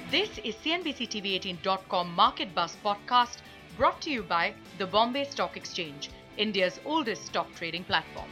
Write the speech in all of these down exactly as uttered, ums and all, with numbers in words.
This is C N B C T V eighteen dot com Market Buzz podcast brought to you by the Bombay Stock Exchange, India's oldest stock trading platform.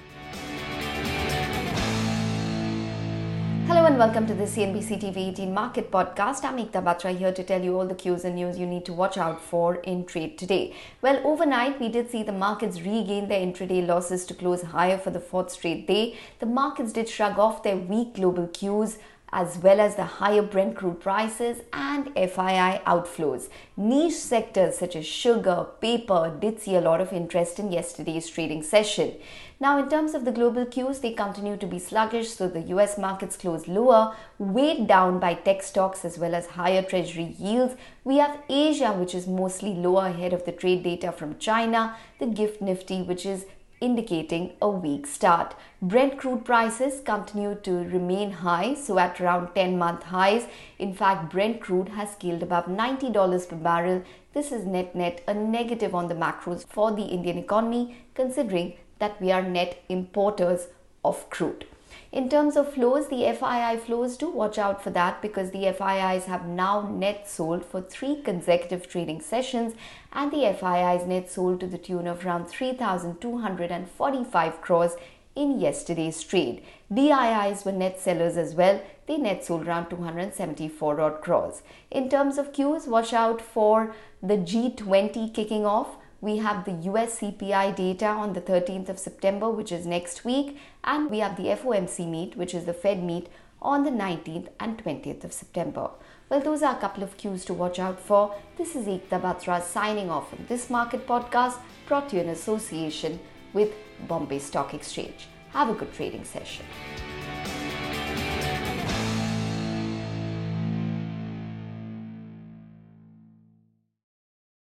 Hello and welcome to the C N B C T V eighteen Market Podcast. I'm Ekta Batra here to tell you all the cues and news you need to watch out for in trade today. Well, overnight we did see the markets regain their intraday losses to close higher for the fourth straight day. The markets did shrug off their weak global cues as well as the higher Brent crude prices and F I I outflows. Niche sectors such as sugar, paper did see a lot of interest in yesterday's trading session. Now, in terms of the global cues, they continue to be sluggish, so the U S markets closed lower, weighed down by tech stocks as well as higher treasury yields. We have Asia, which is mostly lower ahead of the trade data from China, the Gift Nifty, which is indicating a weak start. Brent crude prices continue to remain high, so at around ten-month highs. In fact, Brent crude has scaled above ninety dollars per barrel. This is net-net a negative on the macros for the Indian economy, considering that we are net importers of crude. In terms of flows, the F I I flows, do watch out for that because the F I Is have now net sold for three consecutive trading sessions and the F I Is net sold to the tune of around three thousand two hundred forty-five crores in yesterday's trade. D I Is were net sellers as well. They net sold around two hundred seventy-four odd crores. In terms of cues, watch out for the G twenty kicking off. We have the U S C P I data on the thirteenth of September, which is next week, and we have the F O M C meet, which is the Fed meet, on the nineteenth and twentieth of September. Well, those are a couple of cues to watch out for. This is Ekta Batra signing off on this market podcast brought to you in association with Bombay Stock Exchange. Have a good trading session.